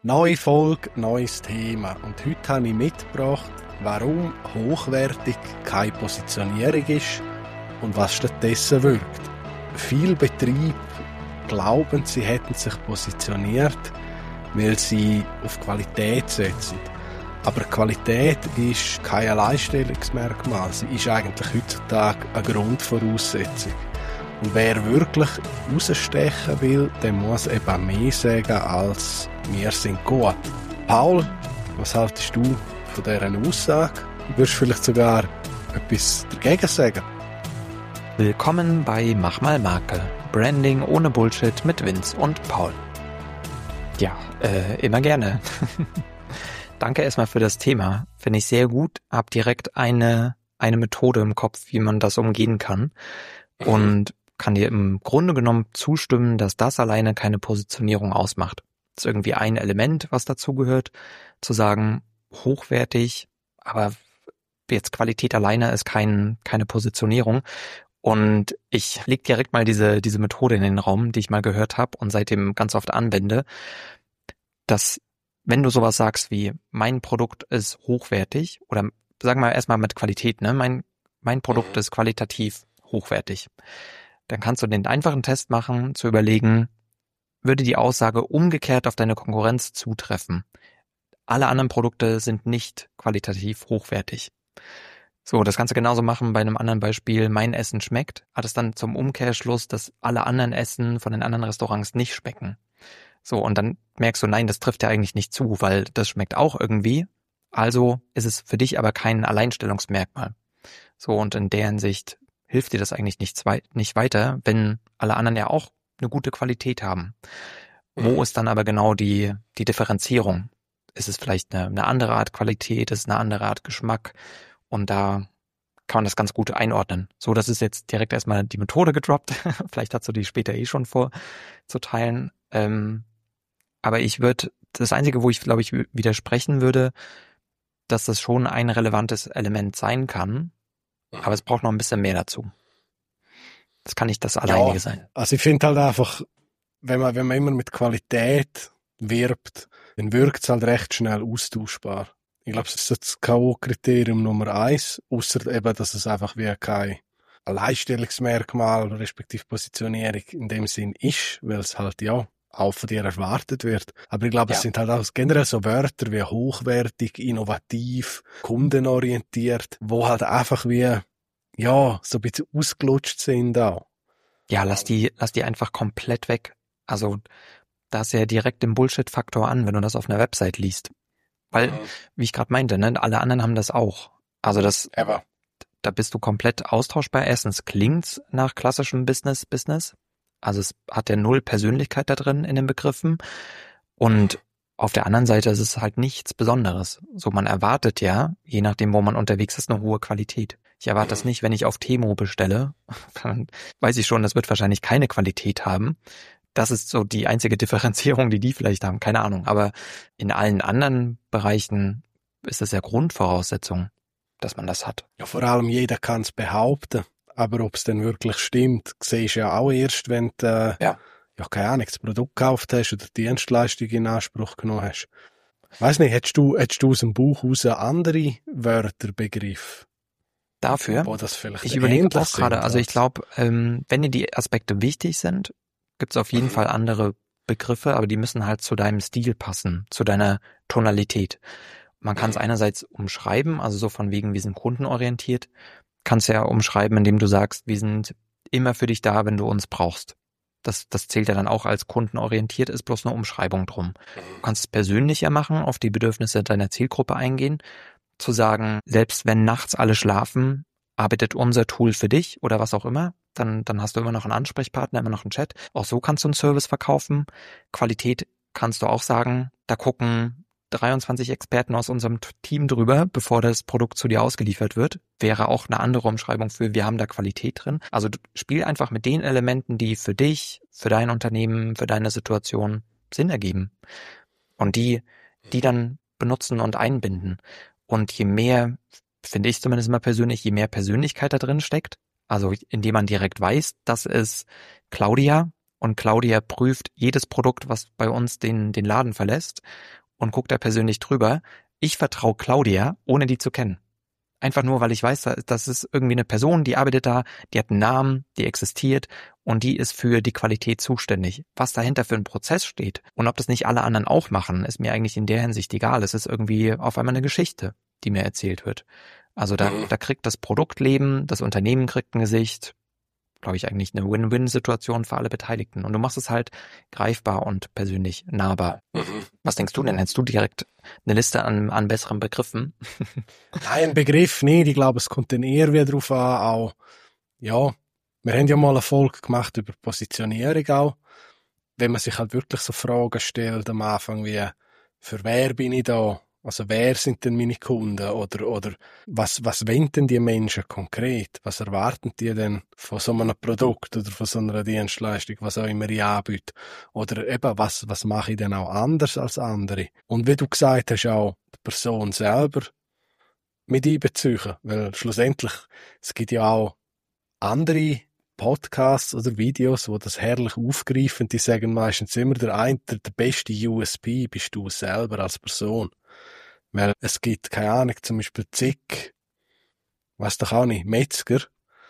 Neue Folge, neues Thema. Und heute habe ich mitgebracht, warum hochwertig keine Positionierung ist und was stattdessen wirkt. Viele Betriebe glauben, sie hätten sich positioniert, weil sie auf Qualität setzen. Aber Qualität ist kein Alleinstellungsmerkmal. Sie ist eigentlich heutzutage eine Grundvoraussetzung. Und wer wirklich rausstechen will, der muss eben mehr sagen als «wir sind gut». Paul, was haltest du von dieser Aussage? Würdest du vielleicht sogar etwas dagegen sagen? Willkommen bei Mach mal Marke. Branding ohne Bullshit mit Vince und Paul. Ja, immer gerne. Danke erstmal für das Thema. Finde ich sehr gut. Hab direkt eine Methode im Kopf, wie man das umgehen kann. Und kann dir im Grunde genommen zustimmen, dass das alleine keine Positionierung ausmacht. Das ist irgendwie ein Element, was dazugehört, zu sagen, hochwertig, aber jetzt Qualität alleine ist keine Positionierung. Und ich leg direkt mal diese Methode in den Raum, die ich mal gehört habe und seitdem ganz oft anwende, dass wenn du sowas sagst wie, mein Produkt ist hochwertig, oder sagen wir erstmal mit Qualität, ne, mein Produkt ist qualitativ hochwertig, dann kannst du den einfachen Test machen, zu überlegen, würde die Aussage umgekehrt auf deine Konkurrenz zutreffen. Alle anderen Produkte sind nicht qualitativ hochwertig. So, das kannst du genauso machen bei einem anderen Beispiel, mein Essen schmeckt, hat es dann zum Umkehrschluss, dass alle anderen Essen von den anderen Restaurants nicht schmecken. So, und dann merkst du, nein, das trifft ja eigentlich nicht zu, weil das schmeckt auch irgendwie, also ist es für dich aber kein Alleinstellungsmerkmal. So, und in der Hinsicht hilft dir das eigentlich nicht weiter, wenn alle anderen ja auch eine gute Qualität haben. Wo ist dann aber genau die Differenzierung? Ist es vielleicht eine andere Art Qualität, ist es eine andere Art Geschmack? Und da kann man das ganz gut einordnen. So, das ist jetzt direkt erstmal die Methode gedroppt. Vielleicht hast du die später schon vor zu teilen. Aber das Einzige, wo ich, glaube ich, widersprechen würde, dass das schon ein relevantes Element sein kann, aber es braucht noch ein bisschen mehr dazu. Das kann nicht das Alleinige sein. Also ich finde halt einfach, wenn man immer mit Qualität wirbt, dann wirkt es halt recht schnell austauschbar. Ich glaube, das ist das K.O.-Kriterium Nummer 1, ausser eben, dass es einfach wie kein Alleinstellungsmerkmal respektive Positionierung in dem Sinn ist, weil es halt ja auch von dir erwartet wird. Aber ich glaube, es sind halt auch generell so Wörter wie hochwertig, innovativ, kundenorientiert, wo halt einfach wie ja, so ein bisschen ausgelutscht sind auch. Ja, lass die einfach komplett weg. Also, da ist ja direkt den Bullshit-Faktor an, wenn du das auf einer Website liest. Weil, wie ich gerade meinte, ne, alle anderen haben das auch. Also da bist du komplett austauschbar. Erstens klingt's nach klassischem Business. Also es hat ja null Persönlichkeit da drin in den Begriffen. Und auf der anderen Seite ist es halt nichts Besonderes. So, man erwartet ja, je nachdem, wo man unterwegs ist, eine hohe Qualität. Ich erwarte das nicht, wenn ich auf Temu bestelle. Dann weiß ich schon, das wird wahrscheinlich keine Qualität haben. Das ist so die einzige Differenzierung, die vielleicht haben. Keine Ahnung. Aber in allen anderen Bereichen ist es ja Grundvoraussetzung, dass man das hat. Ja, vor allem jeder kann es behaupten. Aber ob es denn wirklich stimmt, siehst du ja auch erst, wenn du, keine Ahnung, das Produkt gekauft hast oder die Dienstleistung in Anspruch genommen hast. Weiss nicht, hättest du aus dem Buch raus andere Wörter, Begriffe? Dafür, ich überlege auch gerade, also ich glaube, wenn dir die Aspekte wichtig sind, gibt es auf jeden Fall andere Begriffe, aber die müssen halt zu deinem Stil passen, zu deiner Tonalität. Man kann es einerseits umschreiben, also so von wegen, wir sind kundenorientiert, kannst ja umschreiben, indem du sagst, wir sind immer für dich da, wenn du uns brauchst. Das zählt ja dann auch als kundenorientiert, ist bloß eine Umschreibung drum. Du kannst es persönlicher machen, auf die Bedürfnisse deiner Zielgruppe eingehen, zu sagen, selbst wenn nachts alle schlafen, arbeitet unser Tool für dich oder was auch immer, dann hast du immer noch einen Ansprechpartner, immer noch einen Chat. Auch so kannst du einen Service verkaufen. Qualität kannst du auch sagen, da gucken 23 Experten aus unserem Team drüber, bevor das Produkt zu dir ausgeliefert wird. Wäre auch eine andere Umschreibung für, wir haben da Qualität drin. Also spiel einfach mit den Elementen, die für dich, für dein Unternehmen, für deine Situation Sinn ergeben. Und die dann benutzen und einbinden. Und je mehr, finde ich zumindest immer persönlich, je mehr Persönlichkeit da drin steckt, also indem man direkt weiß, das ist Claudia und Claudia prüft jedes Produkt, was bei uns den Laden verlässt und guckt da persönlich drüber. Ich vertraue Claudia, ohne die zu kennen. Einfach nur, weil ich weiß, das ist irgendwie eine Person, die arbeitet da, die hat einen Namen, die existiert und die ist für die Qualität zuständig. Was dahinter für ein Prozess steht und ob das nicht alle anderen auch machen, ist mir eigentlich in der Hinsicht egal. Es ist irgendwie auf einmal eine Geschichte, die mir erzählt wird. Also da kriegt das Produkt Leben, das Unternehmen kriegt ein Gesicht. Glaube ich, eigentlich eine Win-Win-Situation für alle Beteiligten. Und du machst es halt greifbar und persönlich nahbar. Was denkst du denn? Hättest du direkt eine Liste an besseren Begriffen? Nein, ein Begriff nicht. Ich glaube, es kommt dann eher wieder darauf an, auch, ja, wir haben ja mal eine Folge gemacht über Positionierung auch. Wenn man sich halt wirklich so Fragen stellt am Anfang wie, für wer bin ich da? Also wer sind denn meine Kunden? Oder was wollen denn die Menschen konkret? Was erwarten die denn von so einem Produkt oder von so einer Dienstleistung, was auch immer ich anbiete? Oder eben, was mache ich denn auch anders als andere? Und wie du gesagt hast, auch die Person selber mit einbeziehen. Weil schlussendlich, es gibt ja auch andere Podcasts oder Videos, wo das herrlich aufgreifen. Die sagen meistens immer, der beste USP bist du selber als Person. Weil es gibt, keine Ahnung, zum Beispiel zig, weiss doch auch nicht, Metzger,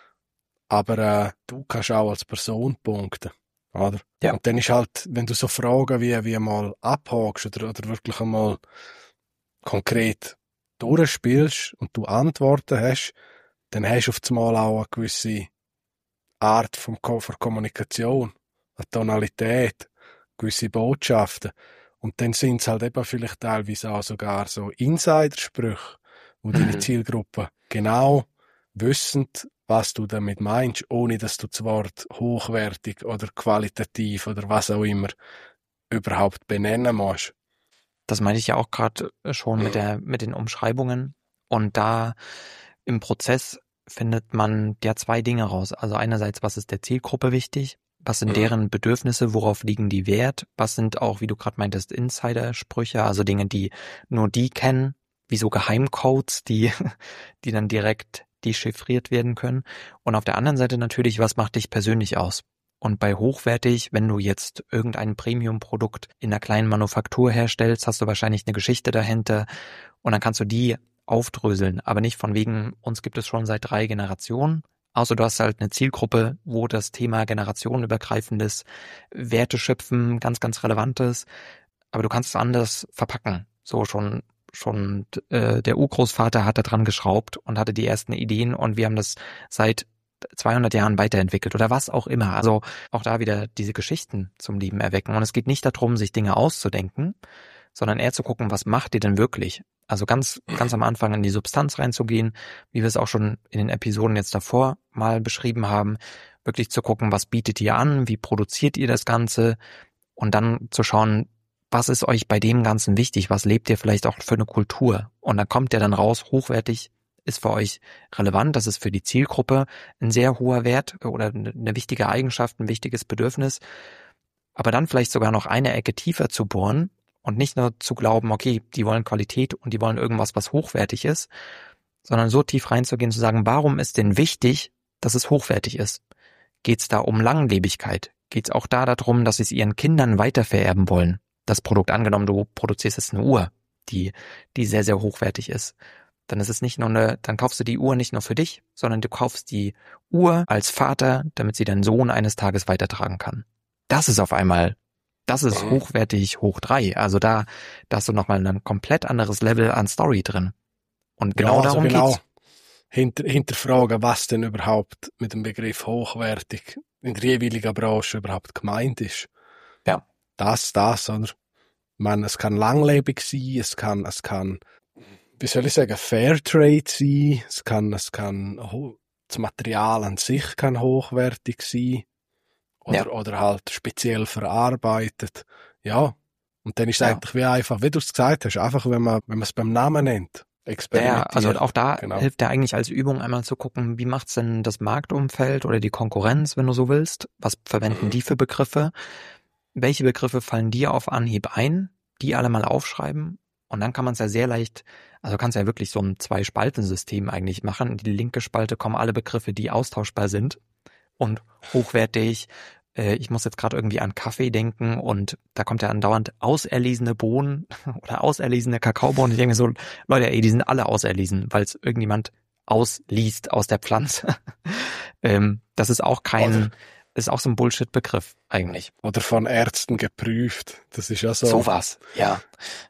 aber du kannst auch als Person punkten, oder? Ja. Und dann ist halt, wenn du so Fragen wie mal abhakst oder wirklich einmal konkret durchspielst und du Antworten hast, dann hast du auf einmal auch eine gewisse Art von Kommunikation, eine Tonalität, gewisse Botschaften. Und dann sind es halt eben vielleicht teilweise auch sogar so Insidersprüche, wo deine Zielgruppe genau wissen, was du damit meinst, ohne dass du das Wort hochwertig oder qualitativ oder was auch immer überhaupt benennen musst. Das meine ich ja auch gerade schon mit den Umschreibungen. Und da im Prozess findet man ja zwei Dinge raus. Also einerseits, was ist der Zielgruppe wichtig? Was sind deren Bedürfnisse? Worauf liegen die Wert? Was sind auch, wie du gerade meintest, Insider-Sprüche? Also Dinge, die nur die kennen, wie so Geheimcodes, die dann direkt dechiffriert werden können. Und auf der anderen Seite natürlich, was macht dich persönlich aus? Und bei hochwertig, wenn du jetzt irgendein Premium-Produkt in einer kleinen Manufaktur herstellst, hast du wahrscheinlich eine Geschichte dahinter und dann kannst du die aufdröseln, aber nicht von wegen, uns gibt es schon seit 3 Generationen. Außer du hast halt eine Zielgruppe, wo das Thema generationenübergreifendes Werteschöpfen ganz, ganz relevant ist. Aber du kannst es anders verpacken. So schon der Urgroßvater hat da dran geschraubt und hatte die ersten Ideen und wir haben das seit 200 Jahren weiterentwickelt oder was auch immer. Also auch da wieder diese Geschichten zum Leben erwecken. Und es geht nicht darum, sich Dinge auszudenken, sondern eher zu gucken, was macht ihr denn wirklich? Also ganz am Anfang in die Substanz reinzugehen, wie wir es auch schon in den Episoden jetzt davor mal beschrieben haben, wirklich zu gucken, was bietet ihr an, wie produziert ihr das Ganze und dann zu schauen, was ist euch bei dem Ganzen wichtig, was lebt ihr vielleicht auch für eine Kultur? Und dann kommt ihr dann raus, hochwertig ist für euch relevant, das ist für die Zielgruppe ein sehr hoher Wert oder eine wichtige Eigenschaft, ein wichtiges Bedürfnis, aber dann vielleicht sogar noch eine Ecke tiefer zu bohren, und nicht nur zu glauben, okay, die wollen Qualität und die wollen irgendwas, was hochwertig ist, sondern so tief reinzugehen, zu sagen, warum ist denn wichtig, dass es hochwertig ist? Geht es da um Langlebigkeit? Geht es auch da darum, dass sie es ihren Kindern weitervererben wollen? Das Produkt, angenommen, du produzierst jetzt eine Uhr, die sehr, sehr hochwertig ist. Dann ist es nicht nur dann kaufst du die Uhr nicht nur für dich, sondern du kaufst die Uhr als Vater, damit sie dein Sohn eines Tages weitertragen kann. Das ist hochwertig hoch 3. Also da hast du nochmal ein komplett anderes Level an Story drin. Und genau darum geht's. Hinterfragen, was denn überhaupt mit dem Begriff hochwertig in der jeweiligen Branche überhaupt gemeint ist. Ja. Das, oder? Ich meine, es kann langlebig sein, es kann, wie soll ich sagen, Fairtrade sein, es kann, das Material an sich kann hochwertig sein. Oder halt speziell verarbeitet. Ja. Und dann ist es eigentlich wie einfach, wie du es gesagt hast, einfach, wenn man es beim Namen nennt. Ja, also auch da hilft ja eigentlich als Übung einmal zu gucken, wie macht's denn das Marktumfeld oder die Konkurrenz, wenn du so willst? Was verwenden die für Begriffe? Welche Begriffe fallen dir auf Anhieb ein? Die alle mal aufschreiben. Und dann kann man es ja sehr leicht, also kannst ja wirklich so ein 2-Spalten-System eigentlich machen. In die linke Spalte kommen alle Begriffe, die austauschbar sind und hochwertig, ich muss jetzt gerade irgendwie an Kaffee denken und da kommt ja andauernd auserlesene Bohnen oder auserlesene Kakaobohnen. Ich denke mir so, Leute, ey, die sind alle auserlesen, weil es irgendjemand ausliest aus der Pflanze. Das ist auch ist auch so ein Bullshit-Begriff eigentlich. Oder von Ärzten geprüft. Das ist ja so. Sowas, ja.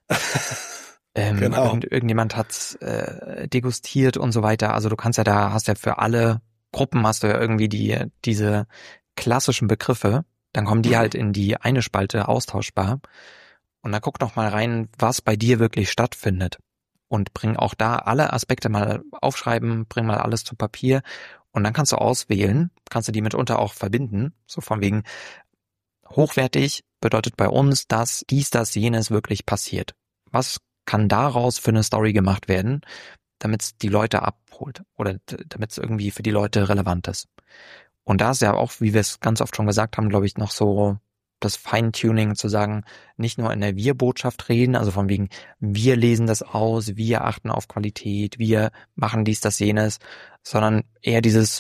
Genau. Irgendjemand hat's degustiert und so weiter. Also du kannst ja hast ja für alle Gruppen hast du ja irgendwie diese klassischen Begriffe. Dann kommen die halt in die eine Spalte austauschbar. Und dann guck noch mal rein, was bei dir wirklich stattfindet. Und bring auch da alle Aspekte mal aufschreiben, bring mal alles zu Papier. Und dann kannst du auswählen, kannst du die mitunter auch verbinden. So von wegen, hochwertig bedeutet bei uns, dass dies, das, jenes wirklich passiert. Was kann daraus für eine Story gemacht werden, damit es die Leute abholt oder damit es irgendwie für die Leute relevant ist. Und da ist ja auch, wie wir es ganz oft schon gesagt haben, glaube ich, noch so das Feintuning zu sagen, nicht nur in der Wir-Botschaft reden, also von wegen, wir lesen das aus, wir achten auf Qualität, wir machen dies, das, jenes, sondern eher dieses,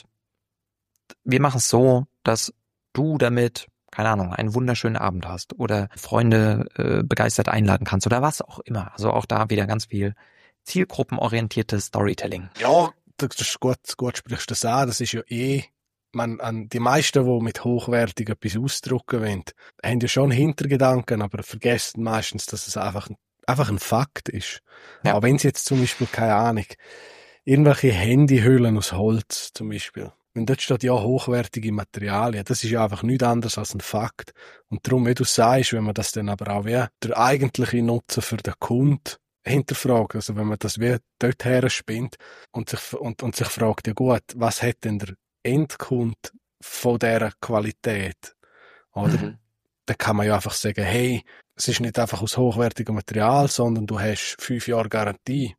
wir machen es so, dass du damit, keine Ahnung, einen wunderschönen Abend hast oder Freunde begeistert einladen kannst oder was auch immer. Also auch da wieder ganz viel zielgruppenorientiertes Storytelling. Ja, das ist gut sprichst du das an. Das ist ja an die meisten, die mit hochwertig etwas ausdrucken wollen, haben ja schon Hintergedanken, aber vergessen meistens, dass es einfach ein Fakt ist. Ja. Aber wenn sie jetzt zum Beispiel, keine Ahnung, irgendwelche Handyhüllen aus Holz zum Beispiel, wenn dort steht ja hochwertige Materialien, das ist ja einfach nichts anderes als ein Fakt. Und darum, wie du sagst, wenn man das dann aber auch wie der eigentliche Nutzen für den Kunden hinterfragt, also wenn man das wie dort her spinnt und sich fragt, ja gut, was hat denn der Endkunde von dieser Qualität? Oder dann kann man ja einfach sagen, hey, es ist nicht einfach aus hochwertigem Material, sondern du hast 5 Jahre Garantie,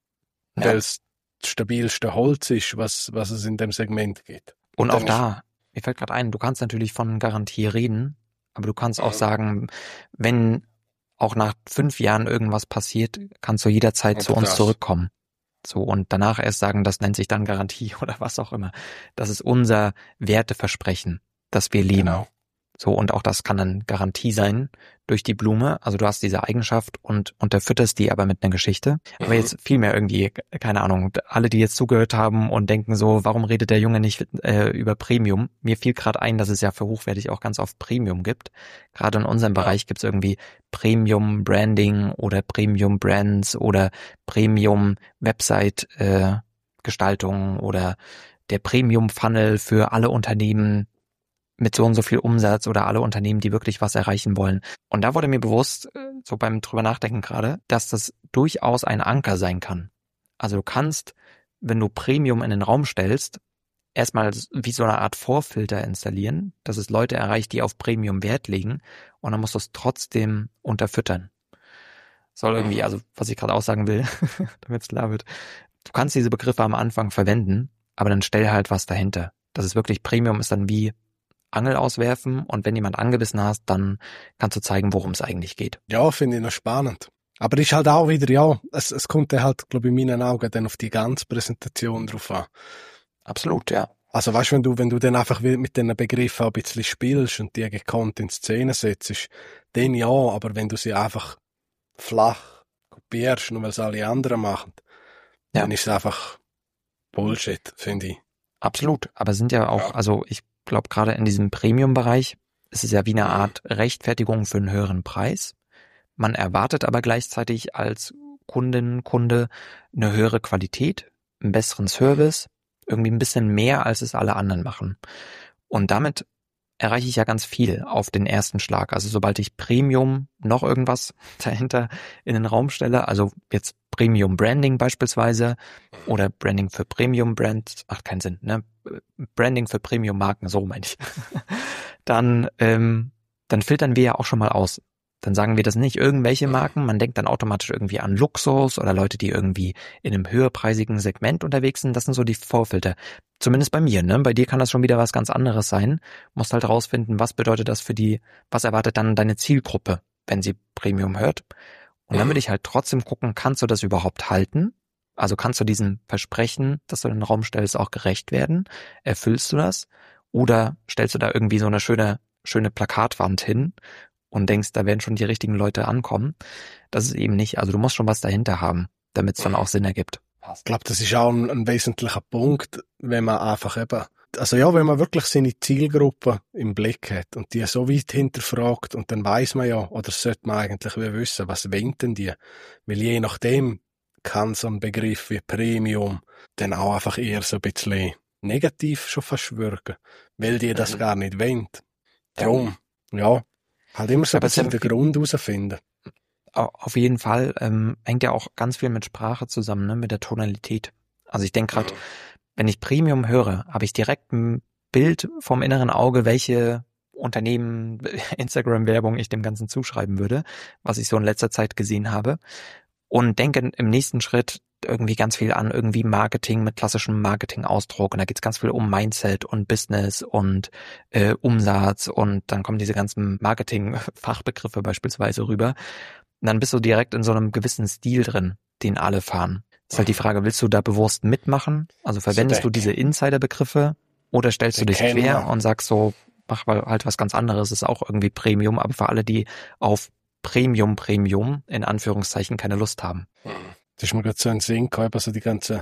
weil es das stabilste Holz ist, was es in dem Segment gibt. Und auch da, mir fällt gerade ein, du kannst natürlich von Garantie reden, aber du kannst auch sagen, wenn auch nach 5 Jahren irgendwas passiert, kannst du jederzeit zu uns zurückkommen. So, und danach erst sagen, das nennt sich dann Garantie oder was auch immer. Das ist unser Werteversprechen, das wir leben. Genau. So, und auch das kann dann Garantie sein durch die Blume. Also du hast diese Eigenschaft und unterfütterst die aber mit einer Geschichte. Aber jetzt vielmehr irgendwie, keine Ahnung, alle, die jetzt zugehört haben und denken so, warum redet der Junge nicht über Premium? Mir fiel gerade ein, dass es ja für hochwertig auch ganz oft Premium gibt. Gerade in unserem Bereich gibt es irgendwie Premium Branding oder Premium Brands oder Premium Website Gestaltung oder der Premium Funnel für alle Unternehmen mit so und so viel Umsatz oder alle Unternehmen, die wirklich was erreichen wollen. Und da wurde mir bewusst, so beim drüber nachdenken gerade, dass das durchaus ein Anker sein kann. Also du kannst, wenn du Premium in den Raum stellst, erstmal wie so eine Art Vorfilter installieren, dass es Leute erreicht, die auf Premium Wert legen, und dann musst du es trotzdem unterfüttern. Soll irgendwie, also was ich gerade aussagen will, damit es klar wird, du kannst diese Begriffe am Anfang verwenden, aber dann stell halt was dahinter. Das ist wirklich Premium, ist dann wie Angel auswerfen, und wenn jemand angebissen hast, dann kannst du zeigen, worum es eigentlich geht. Ja, finde ich noch spannend. Aber ist halt auch wieder, ja, es kommt dann halt, glaube ich, in meinen Augen dann auf die ganze Präsentation drauf an. Absolut, ja. Also weißt du, wenn du dann einfach mit diesen Begriffen ein bisschen spielst und die gekonnt in Szene setzt, dann ja, aber wenn du sie einfach flach kopierst, nur weil es alle anderen machen, dann ist es einfach Bullshit, finde ich. Absolut, aber sind ja auch, also ich glaube gerade in diesem Premium-Bereich ist es ja wie eine Art Rechtfertigung für einen höheren Preis. Man erwartet aber gleichzeitig als Kunde eine höhere Qualität, einen besseren Service, irgendwie ein bisschen mehr, als es alle anderen machen. Und damit erreiche ich ja ganz viel auf den ersten Schlag. Also sobald ich Premium noch irgendwas dahinter in den Raum stelle, also jetzt Premium Branding beispielsweise oder Branding für Premium Brands, macht keinen Sinn, ne? Branding für Premium Marken, so meine ich. Dann filtern wir ja auch schon mal aus. Dann sagen wir das nicht irgendwelche Marken, man denkt dann automatisch irgendwie an Luxus oder Leute, die irgendwie in einem höherpreisigen Segment unterwegs sind. Das sind so die Vorfilter. Zumindest bei mir, ne? Bei dir kann das schon wieder was ganz anderes sein. Musst halt rausfinden, was bedeutet das für die, was erwartet dann deine Zielgruppe, wenn sie Premium hört. Und dann würde ich halt trotzdem gucken, kannst du das überhaupt halten? Also kannst du diesem Versprechen, das du in den Raum stellst, auch gerecht werden? Erfüllst du das? Oder stellst du da irgendwie so eine schöne schöne Plakatwand hin und denkst, da werden schon die richtigen Leute ankommen. Das ist eben nicht. Also du musst schon was dahinter haben, damit es dann auch Sinn ergibt. Ich glaube, das ist auch ein wesentlicher Punkt, wenn man einfach wenn man wirklich seine Zielgruppe im Blick hat und die so weit hinterfragt, und dann weiss man ja, oder sollte man eigentlich wissen, was wollen denn die? Weil je nachdem kann so ein Begriff wie Premium dann auch einfach eher so ein bisschen negativ schon fast wirken, weil die das gar nicht wollen. Darum, halt immer so ein bisschen den Grund herausfinden. Auf jeden Fall hängt ja auch ganz viel mit Sprache zusammen, ne, mit der Tonalität. Also ich denke gerade, wenn ich Premium höre, habe ich direkt ein Bild vom inneren Auge, welche Unternehmen, Instagram-Werbung ich dem Ganzen zuschreiben würde, was ich so in letzter Zeit gesehen habe. Und denke im nächsten Schritt irgendwie ganz viel an irgendwie Marketing mit klassischem Marketing-Ausdruck. Und da geht es ganz viel um Mindset und Business und Umsatz. Und dann kommen diese ganzen Marketing-Fachbegriffe beispielsweise rüber. Und dann bist du direkt in so einem gewissen Stil drin, den alle fahren. Ist halt die Frage, willst du da bewusst mitmachen? Also verwendest du diese Insider-Begriffe oder stellst du dich quer und sagst so, mach mal halt was ganz anderes, ist auch irgendwie Premium, aber für alle, die auf Premium in Anführungszeichen keine Lust haben. Das ist mir gerade so ein Sinn gehabt, also die ganzen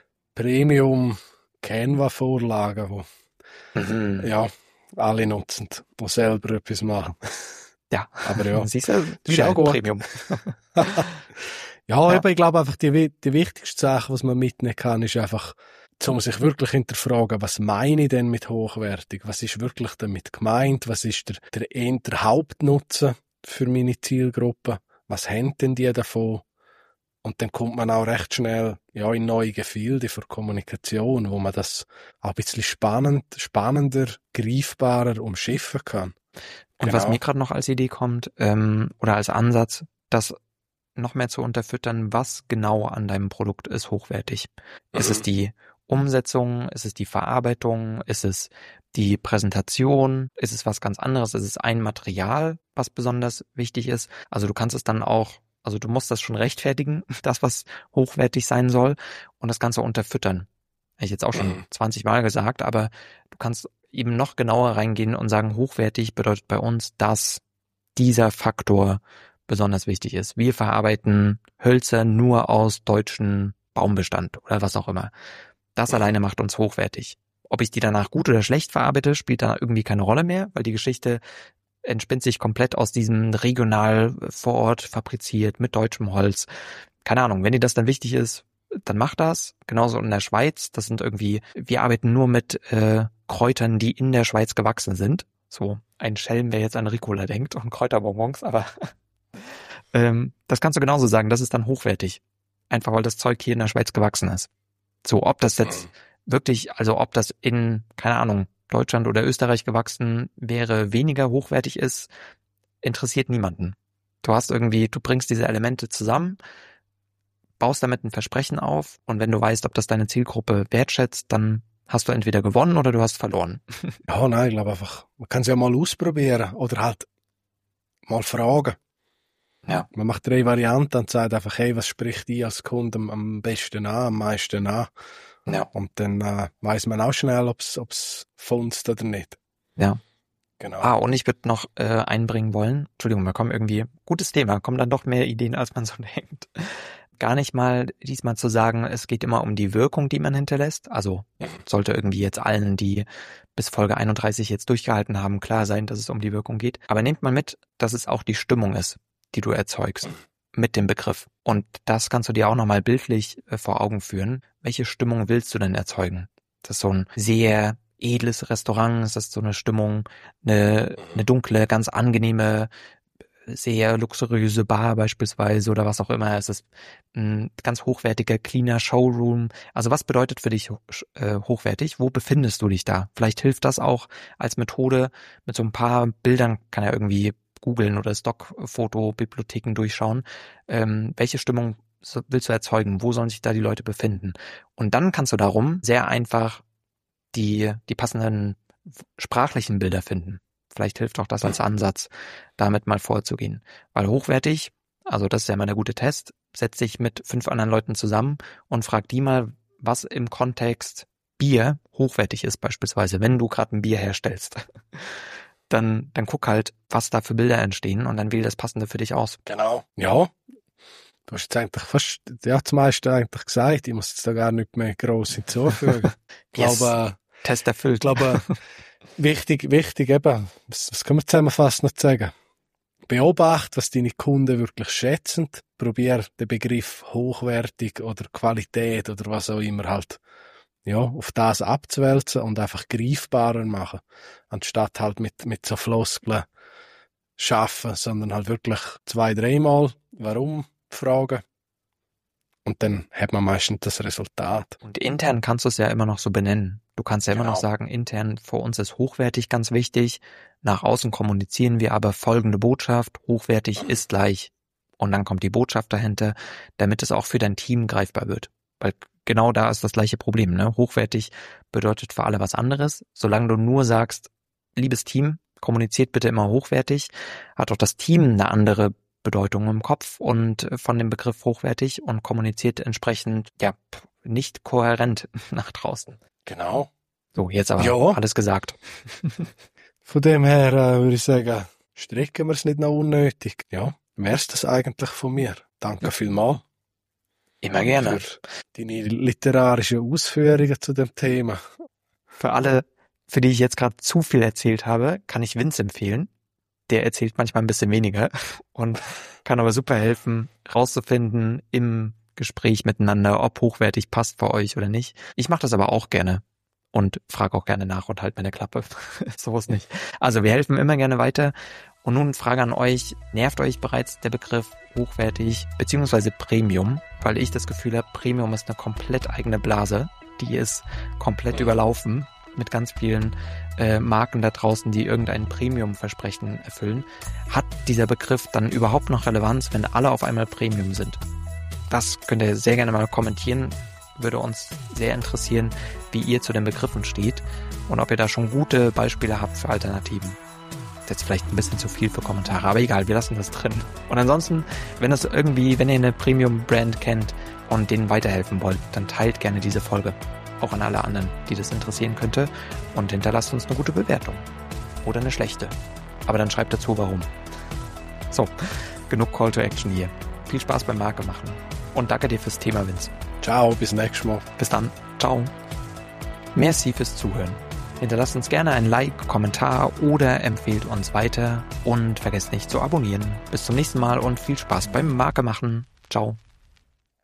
Premium-Canva-Vorlagen, die alle nutzen, die selber etwas machen. Ja, aber ja, siehst du, das ist auch gut. Premium. Ja, aber ich glaube einfach, die wichtigste Sache, was man mitnehmen kann, ist einfach, um sich wirklich hinterfragen, was meine ich denn mit hochwertig? Was ist wirklich damit gemeint? Was ist der Hauptnutzen für meine Zielgruppe? Was haben denn die davon? Und dann kommt man auch recht schnell in neue Gefilde für Kommunikation, wo man das auch ein bisschen spannender, greifbarer umschiffen kann. Und was mir gerade noch als Idee kommt, oder als Ansatz, das noch mehr zu unterfüttern, was genau an deinem Produkt ist hochwertig. Ist es die Umsetzung? Ist es die Verarbeitung? Ist es die Präsentation? Ist es was ganz anderes? Ist es ein Material, was besonders wichtig ist? Also du kannst es dann auch, also du musst das schon rechtfertigen, das, was hochwertig sein soll, und das Ganze unterfüttern. Habe ich jetzt auch schon 20 Mal gesagt, aber du kannst eben noch genauer reingehen und sagen, hochwertig bedeutet bei uns, dass dieser Faktor besonders wichtig ist. Wir verarbeiten Hölzer nur aus deutschem Baumbestand oder was auch immer. Das alleine macht uns hochwertig. Ob ich die danach gut oder schlecht verarbeite, spielt da irgendwie keine Rolle mehr, weil die Geschichte entspinnt sich komplett aus diesem regional vor Ort fabriziert mit deutschem Holz. Keine Ahnung, wenn dir das dann wichtig ist, dann mach das. Genauso in der Schweiz, das sind irgendwie, wir arbeiten nur mit Kräutern, die in der Schweiz gewachsen sind. So ein Schelm, wer jetzt an Ricola denkt und Kräuterbonbons, aber das kannst du genauso sagen, das ist dann hochwertig. Einfach weil das Zeug hier in der Schweiz gewachsen ist. So, ob das jetzt wirklich, also ob das in, keine Ahnung, Deutschland oder Österreich gewachsen wäre, weniger hochwertig ist, interessiert niemanden. Du bringst diese Elemente zusammen, baust damit ein Versprechen auf, und wenn du weißt, ob das deine Zielgruppe wertschätzt, dann hast du entweder gewonnen oder du hast verloren. Ja, nein, ich glaube einfach, man kann es ja mal ausprobieren oder halt mal fragen. Ja. Man macht 3 Varianten und sagt einfach, hey, was spricht die als Kunde am besten an, am meisten an? Ja. Und dann weiss man auch schnell, ob's funzt oder nicht. Ja. Genau. Und ich würde noch einbringen wollen, Entschuldigung, wir kommen irgendwie, gutes Thema, kommen dann doch mehr Ideen, als man so denkt. Gar nicht mal diesmal zu sagen, es geht immer um die Wirkung, die man hinterlässt. Also sollte irgendwie jetzt allen, die bis Folge 31 jetzt durchgehalten haben, klar sein, dass es um die Wirkung geht. Aber nehmt mal mit, dass es auch die Stimmung ist, die du erzeugst mit dem Begriff. Und das kannst du dir auch nochmal bildlich vor Augen führen. Welche Stimmung willst du denn erzeugen? Das ist so ein sehr edles Restaurant, ist das so eine Stimmung, eine dunkle, ganz angenehme, sehr luxuriöse Bar beispielsweise oder was auch immer. Es ist ein ganz hochwertiger, cleaner Showroom. Also was bedeutet für dich hochwertig? Wo befindest du dich da? Vielleicht hilft das auch als Methode. Mit so ein paar Bildern kann er irgendwie googeln oder Stockfoto-Bibliotheken durchschauen. Welche Stimmung willst du erzeugen? Wo sollen sich da die Leute befinden? Und dann kannst du darum sehr einfach die passenden sprachlichen Bilder finden. Vielleicht hilft auch das als Ansatz, damit mal vorzugehen. Weil hochwertig, also das ist ja mal der gute Test, setz dich mit 5 anderen Leuten zusammen und frag die mal, was im Kontext Bier hochwertig ist beispielsweise, wenn du gerade ein Bier herstellst. dann guck halt, was da für Bilder entstehen und dann wähl das Passende für dich aus. Genau. Ja. Du hast jetzt eigentlich fast, das meiste eigentlich gesagt. Ich muss jetzt da gar nicht mehr gross hinzufügen. Ich Yes. glaube, Test erfüllt. Ich glaube, wichtig eben, was können wir zusammenfassend sagen? Beobachte, was deine Kunden wirklich schätzen. Probier den Begriff hochwertig oder Qualität oder was auch immer halt, ja, auf das abzuwälzen und einfach greifbarer machen. Anstatt halt mit so Floskeln schaffen, sondern halt wirklich 2-3 Mal warum fragen. Und dann hat man meistens das Resultat. Und intern kannst du es ja immer noch so benennen. Du kannst ja immer noch sagen, intern für uns ist hochwertig ganz wichtig. Nach außen kommunizieren wir aber folgende Botschaft. Hochwertig ist gleich. Und dann kommt die Botschaft dahinter, damit es auch für dein Team greifbar wird. Weil genau da ist das gleiche Problem, ne? Hochwertig bedeutet für alle was anderes. Solange du nur sagst, liebes Team, kommuniziert bitte immer hochwertig, hat auch das Team eine andere Bedeutung im Kopf und von dem Begriff hochwertig und kommuniziert entsprechend, ja, nicht kohärent nach draußen. Genau. So, jetzt aber alles gesagt. Von dem her würde ich sagen, strecken wir es nicht noch unnötig. Ja, wär's das eigentlich von mir. Danke vielmals. Immer gerne. Für deine literarischen Ausführungen zu dem Thema. Für alle, für die ich jetzt gerade zu viel erzählt habe, kann ich Vince empfehlen. Der erzählt manchmal ein bisschen weniger und kann aber super helfen, rauszufinden im Gespräch miteinander, ob hochwertig passt für euch oder nicht. Ich mache das aber auch gerne und frage auch gerne nach und halt meine Klappe. So ist nicht. Also wir helfen immer gerne weiter. Und nun Frage an euch, nervt euch bereits der Begriff hochwertig bzw. Premium? Weil ich das Gefühl habe, Premium ist eine komplett eigene Blase. Die ist komplett überlaufen mit ganz vielen Marken da draußen, die irgendein Premium-Versprechen erfüllen. Hat dieser Begriff dann überhaupt noch Relevanz, wenn alle auf einmal Premium sind? Das könnt ihr sehr gerne mal kommentieren. Würde uns sehr interessieren, wie ihr zu den Begriffen steht und ob ihr da schon gute Beispiele habt für Alternativen. Das ist jetzt vielleicht ein bisschen zu viel für Kommentare, aber egal, wir lassen das drin. Und ansonsten, wenn ihr eine Premium-Brand kennt und denen weiterhelfen wollt, dann teilt gerne diese Folge. Auch an alle anderen, die das interessieren könnte, und hinterlasst uns eine gute Bewertung. Oder eine schlechte. Aber dann schreibt dazu, warum. So, genug Call to Action hier. Viel Spaß beim Marke machen. Und danke dir fürs Thema, Vince. Ciao, bis nächstes Mal. Bis dann. Ciao. Merci fürs Zuhören. Hinterlasst uns gerne ein Like, Kommentar oder empfehlt uns weiter. Und vergesst nicht zu abonnieren. Bis zum nächsten Mal und viel Spaß beim Marke machen. Ciao.